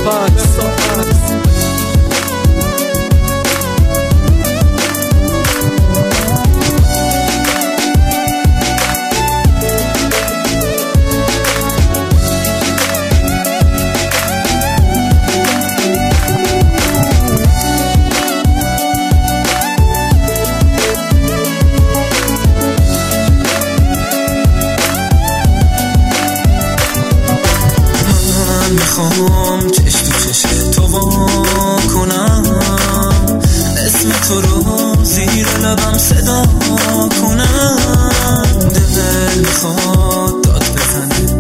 میخوام چش تو چش تو وا کنم، اسم تو رو زیر لبم صدا کنم. دل میخواد داد بزنه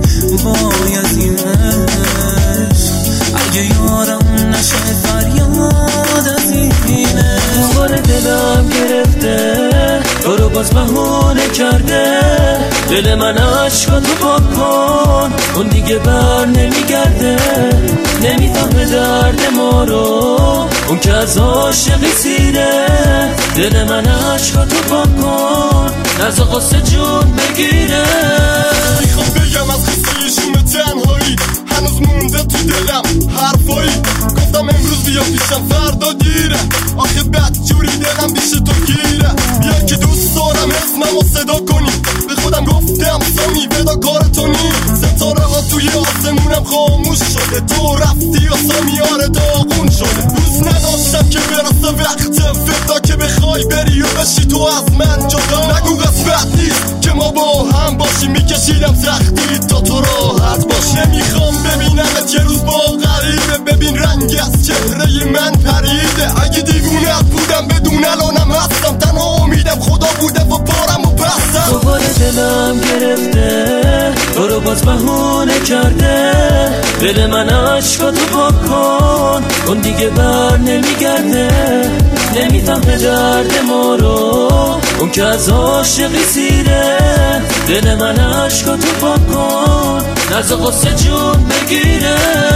بایدیمش، اگه یارم نشه فریاد از اینه. دوباره دلم گرفته تو رو باز بهونه کرده، دل من عشقاتو پاک کن، اون دیگه بر نمیگرده. نمیفهمه درد ما رو اون که از عاشقی سیره، دل من عشقاتو پاک کن، نزا قصه جون بگیره. میخوام بگم از قصه شوم تنهایی، هنوز مونده تو دلم حرفایی. گفتم امروز بیا پیشم فردا دیره، آخه بد جوری دلم پیش تو گیره. بیا که دوست دارم اسممو صدا کنی، به خودم گفتم سامی ودا کارتو نی. ستاره ها توی آسمونم خاموش شده، تو رفتی و سامیاره داغون شده. روز نداشتم که برسه وقت فردا که بخوای بری و بشی تو از من جدا. نگو قسمت نیست که ما با هم باشیم، میکشیدم سختی تا تو راحت باش. نمیخوام ببینمت یه روز با غریبه، ببین رنگ از چهره من پریده. اگه دیوونه بودم بدون الانم هستم، تنها امیدم خدا بوده و پارم و بستم. دوباره دلم گرفته تو رو باز بهونه کرده، دل من عشقاتو پاک کن، اون دیگه بر نمیگرده. نمیفهمه درد ما رو اون که از عاشقی سیره، دل من عشقاتو پاک کن، نزا قصه جون بگیره.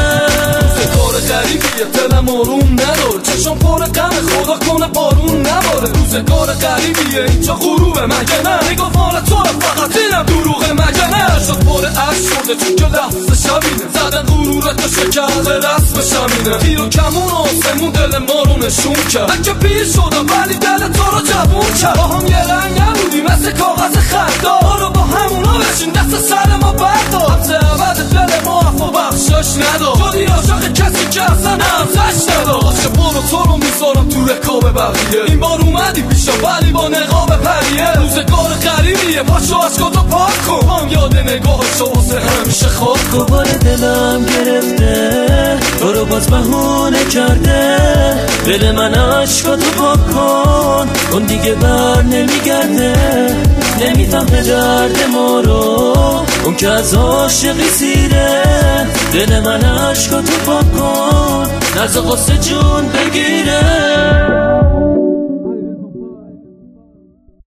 کار غریبیه دلم آروم نداره، چشم پر غم خدا کنه بارون نباره. روزگار غریبیه اینجا غروبه مگه نه، نگاه مال تو رو فقط اینم دروغه مگه نه. شد پر عشق شده چون که لحظه شبینه، زدن غرورت و شکست رسم شمینه. تیر و کمون آسمون دل ما رو نشون کرد، من که پیر شدم ولی دل تو رو جوون کرد. با هم یه رنگ نبودی مثل کاغذ خطا، حالا با همونا بشین دست سر ما بردار. همسه عبد دل ما عفو بخشش ندار، شدی عاشق کسی که اصلا همزش ندار. عاشق برو تو رو میذارم تو رکاب بقیه، این بار اومدی پیشم ولی با نقاب پریه. روزگار غریبیه پاشو عشقاتو پاک کن، هم یاد نگاهشو واسه همیشه خاک کن. دوباره دلم گرفته تو رو باز بهونه کرده، دل من عشقاتو پاک کن، اون دیگه بر نمیگرده. نمیفهمه درد ما رو اون که از عاشقی سیره، دل من عشقاتو پاک کن، نزا قصه جون بگیره.